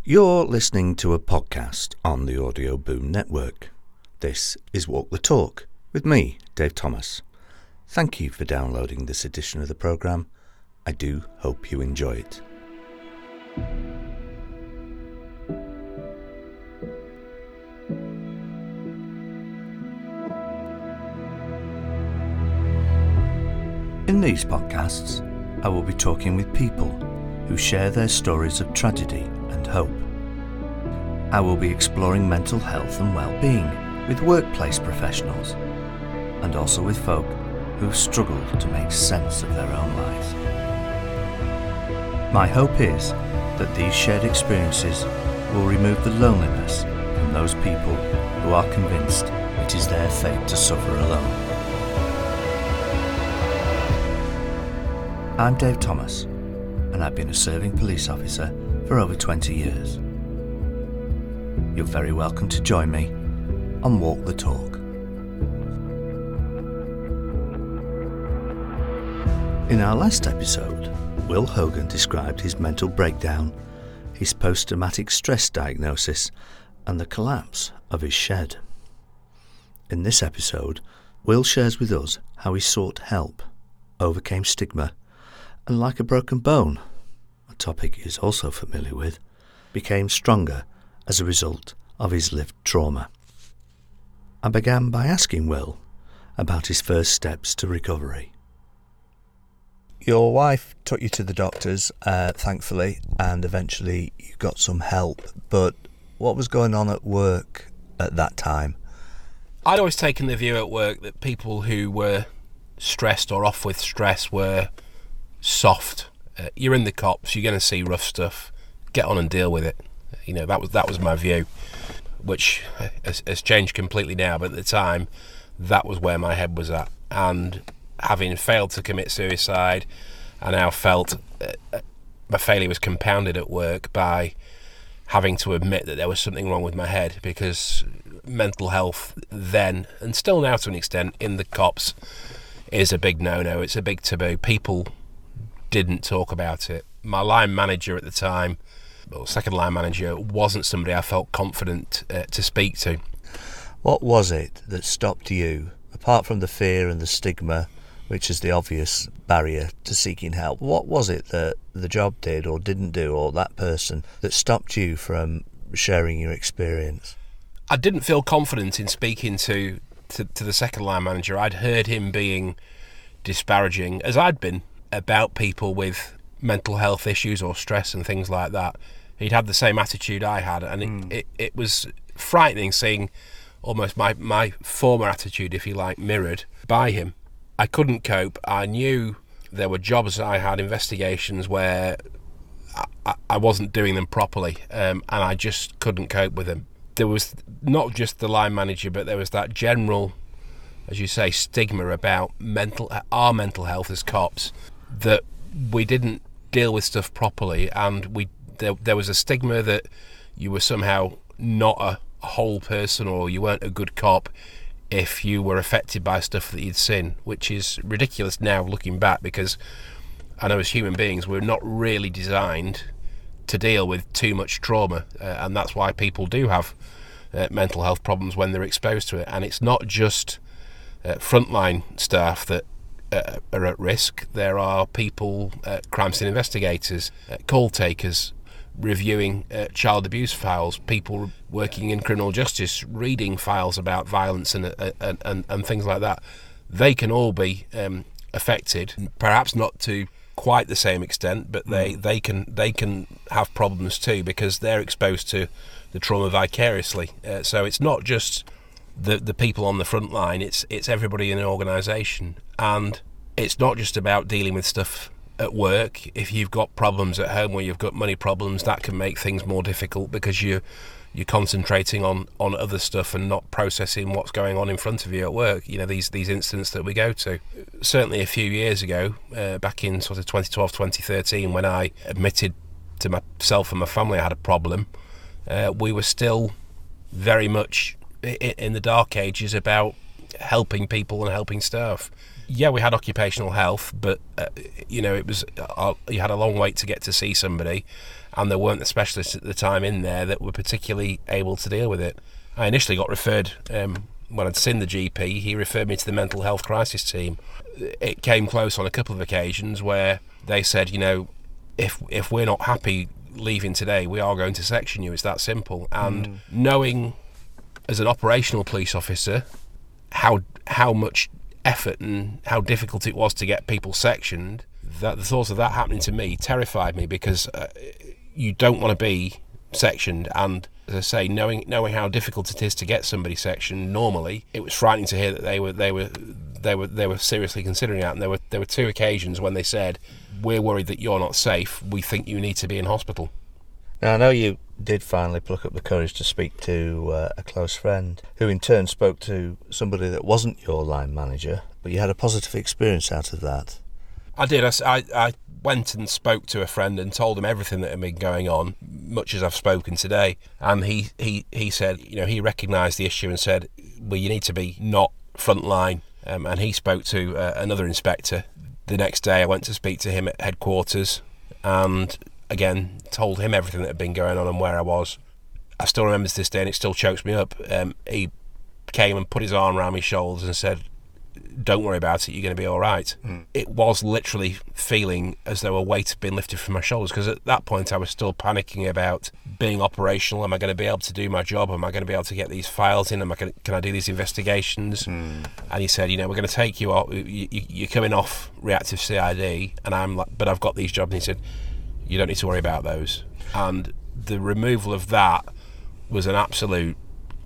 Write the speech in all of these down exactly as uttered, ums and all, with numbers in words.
You're listening to a podcast on the Audio Boom Network. This is Walk the Talk with me, Dave Thomas. Thank you for downloading this edition of the programme. I do hope you enjoy it. In these podcasts, I will be talking with people who share their stories of tragedy and hope. I will be exploring mental health and well-being with workplace professionals and also with folk who have struggled to make sense of their own lives. My hope is that these shared experiences will remove the loneliness from those people who are convinced it is their fate to suffer alone. I'm Dave Thomas, and I've been a serving police officer for over twenty years. You're very welcome to join me on Walk the Talk. In our last episode, Will Hogan described his mental breakdown, his post-traumatic stress diagnosis, and the collapse of his shed. In this episode, Will shares with us how he sought help, overcame stigma, and like a broken bone, a topic he is also familiar with, became stronger as a result of his lived trauma. I began by asking Will about his first steps to recovery. Your wife took you to the doctors, uh, thankfully, and eventually you got some help, but what was going on at work at that time? I'd always taken the view at work that people who were stressed or off with stress were soft. Uh, you're in the cops, you're going to see rough stuff, get on and deal with it. You know, that was that was my view, which has, has changed completely now, but at the time that was where my head was at. And having failed to commit suicide, I now felt uh, my failure was compounded at work by having to admit that there was something wrong with my head, because mental health then, and still now to an extent, in the cops is a big no-no. It's a big taboo. People didn't talk about it. My line manager at the time, or second line manager, wasn't somebody I felt confident uh, to speak to. What was it that stopped you, apart from the fear and the stigma, which is the obvious barrier to seeking help? What was it that the job did or didn't do, or that person, that stopped you from sharing your experience? I didn't feel confident in speaking to, to, to the second line manager. I'd heard him being disparaging, as I'd been, about people with mental health issues or stress and things like that. He'd had the same attitude I had, and it, mm. it, it was frightening seeing almost my, my former attitude, if you like, mirrored by him. I couldn't cope. I knew there were jobs I had, investigations where I, I wasn't doing them properly, um, and I just couldn't cope with them. There was not just the line manager, but there was that general, as you say, stigma about mental our mental health as cops, that we didn't deal with stuff properly, and we there, there was a stigma that you were somehow not a whole person, or you weren't a good cop if you were affected by stuff that you'd seen, which is ridiculous now looking back, because I know as human beings we're not really designed to deal with too much trauma, uh, and that's why people do have uh, mental health problems when they're exposed to it. And it's not just uh, frontline staff that Uh, are at risk. There are people, uh, crime scene investigators, uh, call takers, reviewing uh, child abuse files, people working in criminal justice, reading files about violence and uh, and, and, and things like that. They can all be um, affected, perhaps not to quite the same extent, but they, they can they can have problems too, because they're exposed to the trauma vicariously. Uh, so it's not just the the people on the front line, it's it's everybody in an organisation. And it's not just about dealing with stuff at work. If you've got problems at home where you've got money problems, that can make things more difficult, because you you're concentrating on on other stuff and not processing what's going on in front of you at work. You know, these these incidents that we go to. Certainly a few years ago, uh, back in sort of twenty twelve, twenty thirteen, when I admitted to myself and my family I had a problem, uh, we were still very much in the dark ages about helping people and helping staff. Yeah, we had occupational health, but uh, you know, it was uh, you had a long wait to get to see somebody, and there weren't the specialists at the time in there that were particularly able to deal with it. I initially got referred, um, when I'd seen the G P, he referred me to the mental health crisis team. It came close on a couple of occasions where they said, you know, if if we're not happy leaving today, we are going to section you. It's that simple. And mm. knowing as an operational police officer how how much effort and how difficult it was to get people sectioned, that the thought of that happening to me terrified me, because uh, you don't want to be sectioned. And as I say, knowing knowing how difficult it is to get somebody sectioned normally, it was frightening to hear that they were they were they were they were seriously considering that. And there were there were two occasions when they said, "We're worried that you're not safe. We think you need to be in hospital." Now, I know you did finally pluck up the courage to speak to uh, a close friend, who in turn spoke to somebody that wasn't your line manager, but you had a positive experience out of that. I did. I, I went and spoke to a friend and told him everything that had been going on, much as I've spoken today. And he, he, he said, you know, he recognised the issue and said, well, you need to be not frontline. Um, and he spoke to uh, another inspector. The next day I went to speak to him at headquarters and again told him everything that had been going on and where I was. I still remember to this day, and it still chokes me up. Um, he came and put his arm around my shoulders and said, don't worry about it, you're going to be all right. Mm. It was literally feeling as though a weight had been lifted from my shoulders, because at that point I was still panicking about being operational. Am I going to be able to do my job? Am I going to be able to get these files in? Am I going to, can I do these investigations? Mm. And he said, you know, we're going to take you off, you, you, you're coming off reactive C I D. And I'm like, but I've got these jobs. And he said, you don't need to worry about those. And the removal of that was an absolute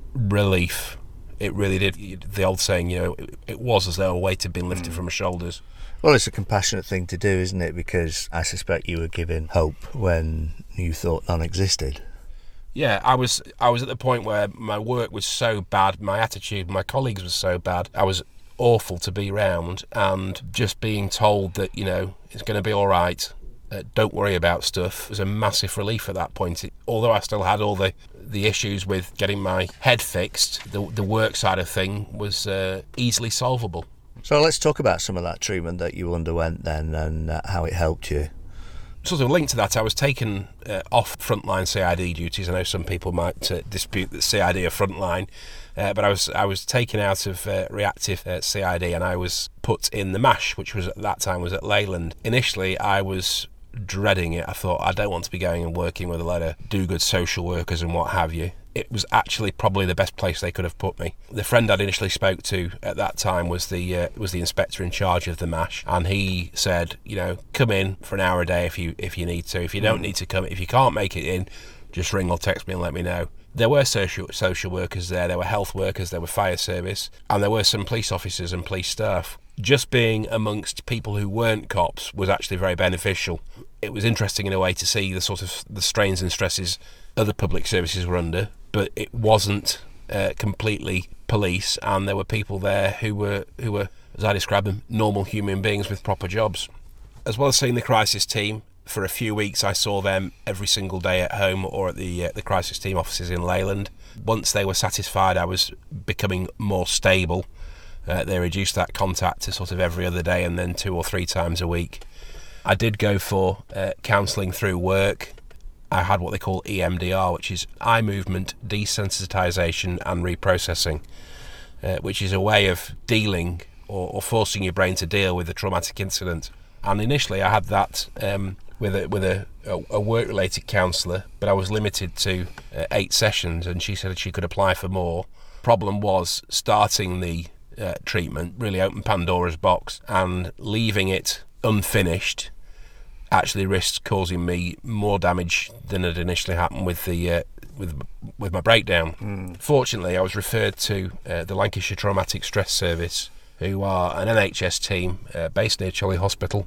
relief. It really did. The old saying, you know, it, it was as though a weight had been lifted mm. from my shoulders. Well, it's a compassionate thing to do, isn't it? Because I suspect you were given hope when you thought none existed. Yeah, I was I was at the point where my work was so bad, my attitude, my colleagues was so bad, I was awful to be around, and just being told that, you know, it's going to be all right, uh, don't worry about stuff, was a massive relief at that point. It, although I still had all the the issues with getting my head fixed, the the work side of thing was uh, easily solvable. So let's talk about some of that treatment that you underwent then, and uh, how it helped you. Sort of linked to that, I was taken uh, off frontline C I D duties. I know some people might uh, dispute that C I D are frontline, uh, but I was I was taken out of uh, reactive uh, C I D, and I was put in the MASH, which was at that time was at Leyland. Initially, I was dreading it. I thought, I don't want to be going and working with a lot of do-good social workers and what have you. It was actually probably the best place they could have put me. The friend I'd initially spoke to at that time was the uh, was the inspector in charge of the MASH, and he said, you know, come in for an hour a day if you if you need to. If you don't need to come, if you can't make it in, just ring or text me and let me know. There were social social workers there, there were health workers, there were fire service, and there were some police officers and police staff. Just being amongst people who weren't cops was actually very beneficial. It was interesting in a way to see the sort of the strains and stresses other public services were under, but it wasn't uh, completely police, and there were people there who were, who were, as I describe them, normal human beings with proper jobs. As well as seeing the crisis team, for a few weeks I saw them every single day at home or at the uh, the crisis team offices in Leyland. Once they were satisfied I was becoming more stable, uh, they reduced that contact to sort of every other day and then two or three times a week. I did go for uh, counselling through work. I had what they call E M D R, which is eye movement desensitisation and reprocessing, uh, which is a way of dealing or, or forcing your brain to deal with a traumatic incident. And initially I had that um, with a with a, a work-related counsellor, but I was limited to uh, eight sessions, and she said she could apply for more. Problem was, starting the uh, treatment really opened Pandora's box, and leaving it unfinished actually risked causing me more damage than had initially happened with the uh, with with my breakdown. Mm. Fortunately, I was referred to uh, the Lancashire Traumatic Stress Service, who are an N H S team uh, based near Chorley Hospital,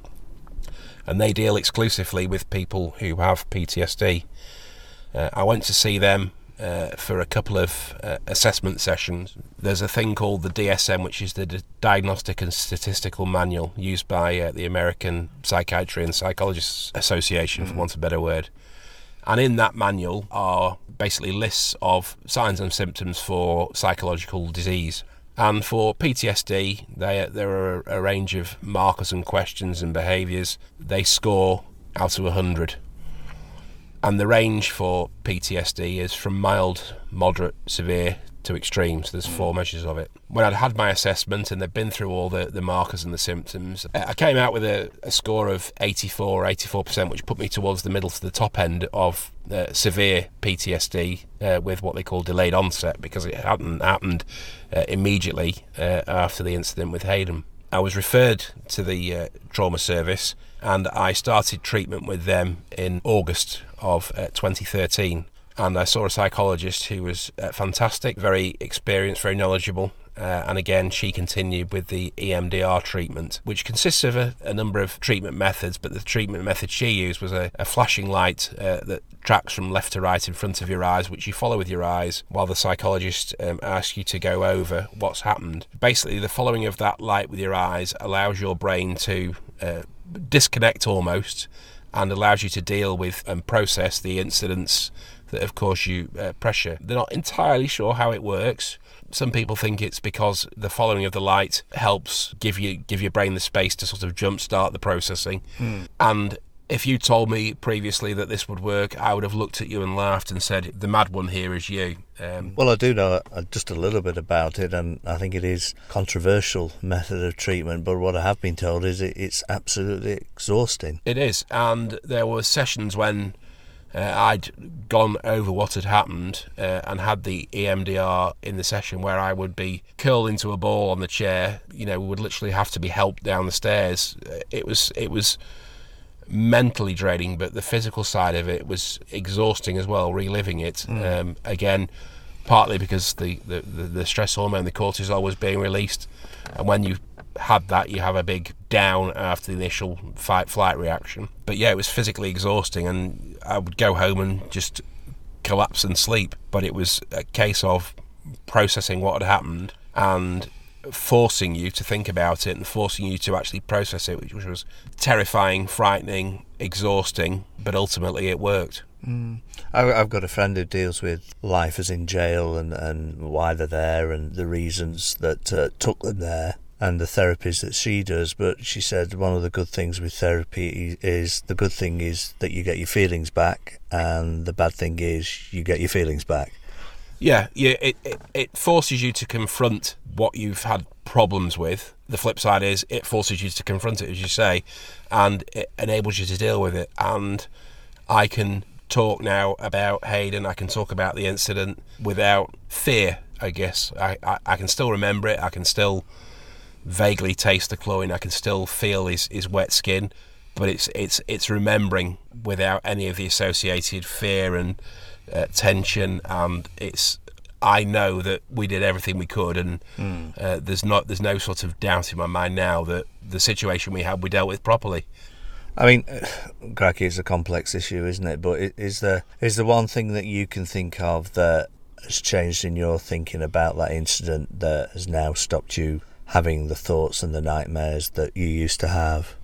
and they deal exclusively with people who have P T S D. Uh, I went to see them uh, for a couple of uh, assessment sessions. There's a thing called the D S M, which is the D- Diagnostic and Statistical Manual, used by uh, the American Psychiatry and Psychologists Association, mm-hmm. for want of a better word. And in that manual are basically lists of signs and symptoms for psychological disease. And for P T S D, they, there are a range of markers and questions and behaviours. They score out of one hundred. And the range for P T S D is from mild, moderate, severe to extreme, so there's four measures of it. When I'd had my assessment and they'd been through all the, the markers and the symptoms, I came out with a, a score of eighty-four or eighty-four percent, which put me towards the middle to the top end of uh, severe P T S D uh, with what they call delayed onset, because it hadn't happened uh, immediately uh, after the incident with Hayden. I was referred to the uh, trauma service and I started treatment with them in August of uh, twenty thirteen. And I saw a psychologist who was uh, fantastic, very experienced, very knowledgeable. Uh, and again, she continued with the E M D R treatment, which consists of a, a number of treatment methods. But the treatment method she used was a, a flashing light uh, that tracks from left to right in front of your eyes, which you follow with your eyes while the psychologist um, asks you to go over what's happened. Basically, the following of that light with your eyes allows your brain to uh, disconnect almost, and allows you to deal with and process the incidents that have caused you uh, pressure. They're not entirely sure how it works. Some people think it's because the following of the light helps give you give your brain the space to sort of jumpstart the processing. Mm. And if you told me previously that this would work, I would have looked at you and laughed and said, the mad one here is you. Um, well, I do know just a little bit about it, and I think it is a controversial method of treatment, but what I have been told is it, it's absolutely exhausting. It is, and there were sessions when Uh, I'd gone over what had happened uh, and had the E M D R in the session where I would be curled into a ball on the chair. You know, we would literally have to be helped down the stairs. It was it was mentally draining, but the physical side of it was exhausting as well, reliving it. Mm. Um, again, partly because the, the, the, the stress hormone, the cortisol, was being released. And when you had that, you have a big down after the initial fight-flight reaction. But yeah, it was physically exhausting, and I would go home and just collapse and sleep. But it was a case of processing what had happened and forcing you to think about it and forcing you to actually process it, which was terrifying, frightening, exhausting, but ultimately it worked. Mm. I've got a friend who deals with life as in jail and, and why they're there and the reasons that uh, took them there, and the therapies that she does. But she said one of the good things with therapy is, the good thing is that you get your feelings back, and the bad thing is you get your feelings back. Yeah, yeah, it, it, it forces you to confront what you've had problems with. The flip side is it forces you to confront it, as you say, and it enables you to deal with it. And I can talk now about Hayden, I can talk about the incident without fear, I guess. I, I, I can still remember it, I can still vaguely taste the chlorine, I can still feel his, his wet skin, but it's it's it's remembering without any of the associated fear and uh, tension, and it's I know that we did everything we could, and mm. uh, there's not there's no sort of doubt in my mind now that the situation we had we dealt with properly. I mean, cracky is a complex issue, isn't it? But is there is there one thing that you can think of that has changed in your thinking about that incident that has now stopped you having the thoughts and the nightmares that you used to have?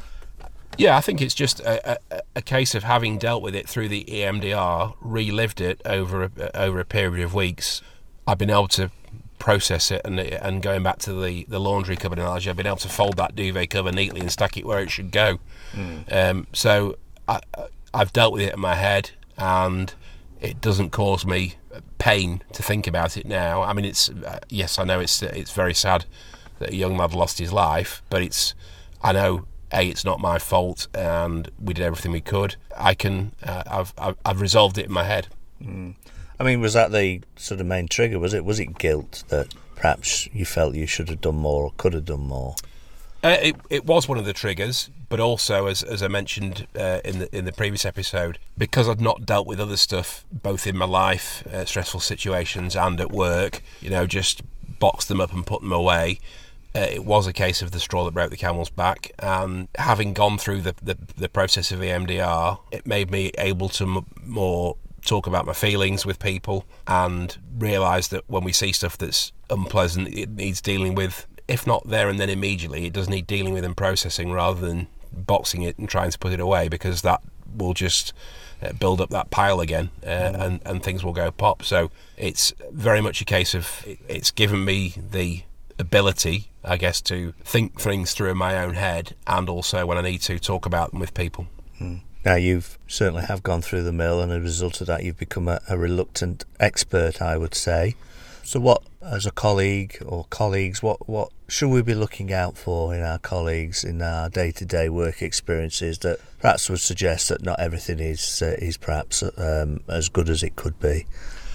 Yeah, I think it's just a, a, a case of having dealt with it through the E M D R, relived it over a, over a period of weeks. I've been able to process it, and and going back to the, the laundry cupboard analogy, I've been able to fold that duvet cover neatly and stack it where it should go. Mm. Um, so I, I've dealt with it in my head, and it doesn't cause me pain to think about it now. I mean, it's uh, yes, I know it's it's very sad that a young lad lost his life, but it's I know A, it's not my fault, and we did everything we could. I can uh, I've, I've I've resolved it in my head. Mm. I mean, was that the sort of main trigger? Was it was it guilt that perhaps you felt you should have done more or could have done more? Uh, it it was one of the triggers, but also, as as I mentioned uh, in the in the previous episode, because I'd not dealt with other stuff, both in my life, uh, stressful situations, and at work, you know, just boxed them up and put them away. Uh, it was a case of the straw that broke the camel's back, and having gone through the the, the process of E M D R, it made me able to m- more talk about my feelings with people and realise that when we see stuff that's unpleasant, it needs dealing with. If not there and then immediately, it does need dealing with and processing rather than boxing it and trying to put it away, because that will just uh, build up that pile again, uh, mm. and, and things will go pop. So it's very much a case of it, it's given me the ability, I guess, to think things through in my own head, and also when I need to talk about them with people. Mm. Now, you've certainly have gone through the mill, and as a result of that, you've become a, a reluctant expert, I would say. So what, as a colleague or colleagues, what, what should we be looking out for in our colleagues, in our day-to-day work experiences that perhaps would suggest that not everything is uh, is perhaps um, as good as it could be?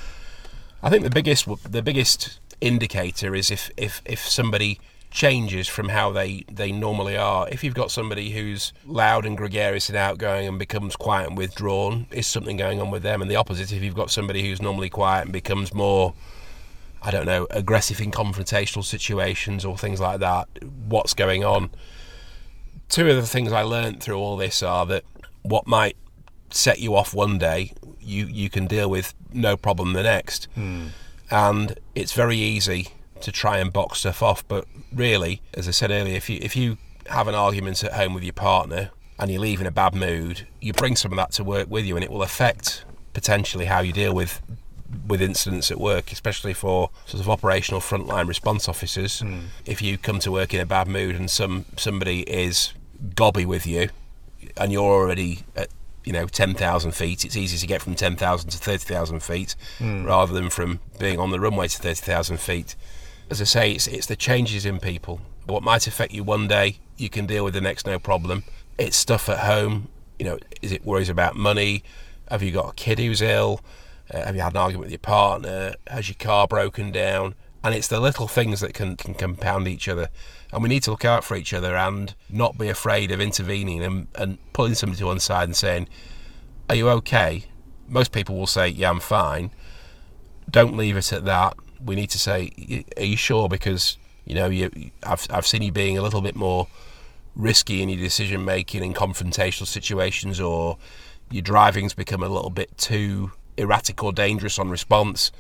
I think the biggest the biggest indicator is if, if, if somebody changes from how they, they normally are. If you've got somebody who's loud and gregarious and outgoing and becomes quiet and withdrawn, is something going on with them? And the opposite, if you've got somebody who's normally quiet and becomes more, I don't know, aggressive in confrontational situations or things like that, what's going on? Two of the things I learned through all this are that what might set you off one day, you, you can deal with no problem the next. Hmm. And it's very easy to try and box stuff off, but really, as I said earlier, if you if you have an argument at home with your partner and you leave in a bad mood, you bring some of that to work with you, and it will affect potentially how you deal with with incidents at work, especially for sort of operational frontline response officers. Mm. If you come to work in a bad mood and some somebody is gobby with you, and you're already at you know ten thousand feet, it's easy to get from ten thousand to thirty thousand feet mm. rather than from being on the runway to thirty thousand feet. As I say, it's, it's the changes in people. What might affect you one day, you can deal with the next, no problem. It's stuff at home. You know, is it worries about money? Have you got a kid who's ill? Uh, have you had an argument with your partner? Has your car broken down? And it's the little things that can, can compound each other. And we need to look out for each other and not be afraid of intervening and, and pulling somebody to one side and saying, are you okay? Most people will say, yeah, I'm fine. Don't leave it at that. We need to say, are you sure? Because, you know, you, I've, I've seen you being a little bit more risky in your decision making in confrontational situations, or your driving's become a little bit too erratic or dangerous on response.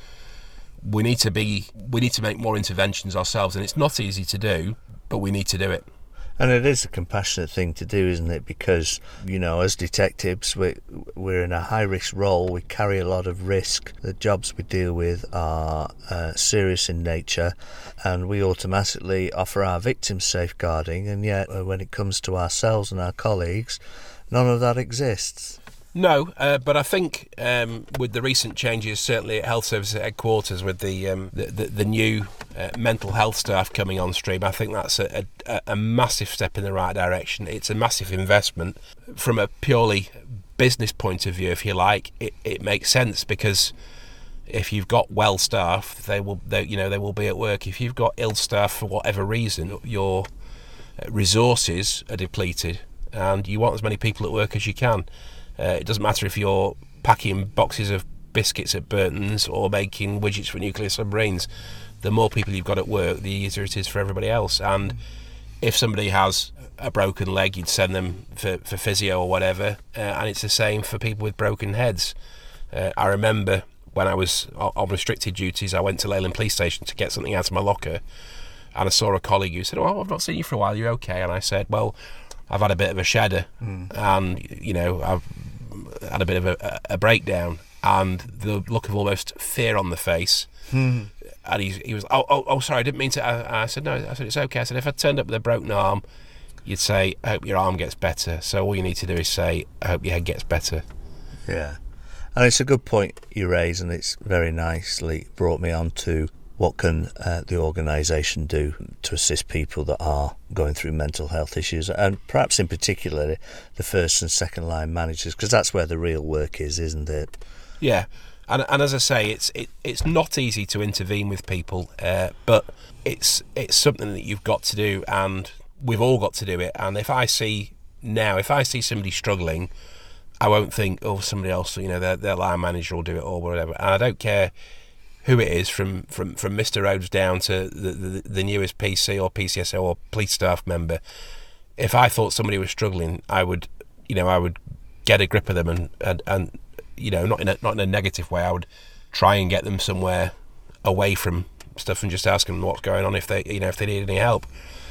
We need to be, we need to make more interventions ourselves, and it's not easy to do, but we need to do it. And it is a compassionate thing to do, isn't it? Because, you know, as detectives, we're, we're in a high-risk role. We carry a lot of risk. The jobs we deal with are uh, serious in nature, and we automatically offer our victims safeguarding, and yet uh, when it comes to ourselves and our colleagues, none of that exists. No, uh, but I think um, with the recent changes, certainly at Health Services Headquarters, with the um, the, the, the new uh, mental health staff coming on stream, I think that's a, a, a massive step in the right direction. It's a massive investment. From a purely business point of view, if you like, it, it makes sense, because if you've got well staff, they will they, you know they will be at work. If you've got ill staff for whatever reason, your resources are depleted, and you want as many people at work as you can. Uh, it doesn't matter if you're packing boxes of biscuits at Burton's or making widgets for nuclear submarines. The more people you've got at work, the easier it is for everybody else. And if somebody has a broken leg, you'd send them for, for physio or whatever. Uh, and it's the same for people with broken heads. Uh, I remember when I was on restricted duties, I went to Leyland Police Station to get something out of my locker. And I saw a colleague who said, oh, I've not seen you for a while, you're okay? And I said, well, I've had a bit of a shedder, mm. and, you know, I've had a bit of a, a breakdown, and the look of almost fear on the face. Mm. And he, he was, oh, oh, oh, sorry, I didn't mean to. I, I said, no, I said, it's okay. I said, if I turned up with a broken arm, you'd say, I hope your arm gets better. So all you need to do is say, I hope your head gets better. Yeah. And it's a good point you raise, and it's very nicely brought me on to what can uh, the organisation do to assist people that are going through mental health issues, and perhaps in particular the first and second line managers, because that's where the real work is, isn't it? Yeah, and and as I say, it's it, it's not easy to intervene with people, uh, but it's it's something that you've got to do, and we've all got to do it. And if I see now, if I see somebody struggling, I won't think, oh, somebody else, you know, their their line manager will do it or whatever, and I don't care who it is, from, from, from Mister Rhodes down to the, the the newest P C or P C S O or police staff member. If I thought somebody was struggling, I would, you know, I would get a grip of them and, and, and you know, not in a not in a negative way. I would try and get them somewhere away from stuff and just ask them what's going on if they, you know, if they need any help.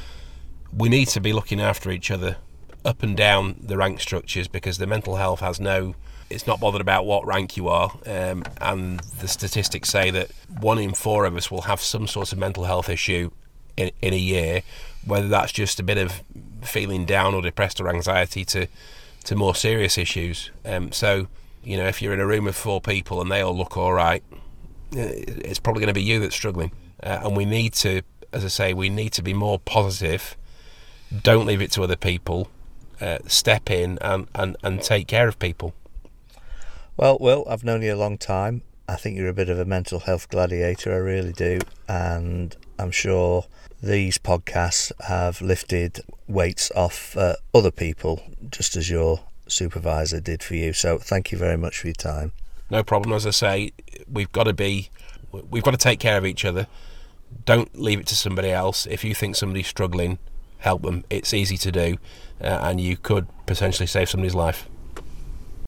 We need to be looking after each other up and down the rank structures, because the mental health has no. It's not bothered about what rank you are, um, and the statistics say that one in four of us will have some sort of mental health issue in, in a year, whether that's just a bit of feeling down or depressed or anxiety to to more serious issues. Um, so, you know, if you're in a room of four people and they all look all right, it's probably going to be you that's struggling. Uh, and we need to, as I say, we need to be more positive. Don't leave it to other people. Uh, step in and, and, and take care of people. Well, Will, I've known you a long time. I think you're a bit of a mental health gladiator, I really do. And I'm sure these podcasts have lifted weights off uh, other people, just as your supervisor did for you. So thank you very much for your time. No problem. As I say, we've got to be, we've got to take care of each other. Don't leave it to somebody else. If you think somebody's struggling, help them. It's easy to do, uh, and you could potentially save somebody's life.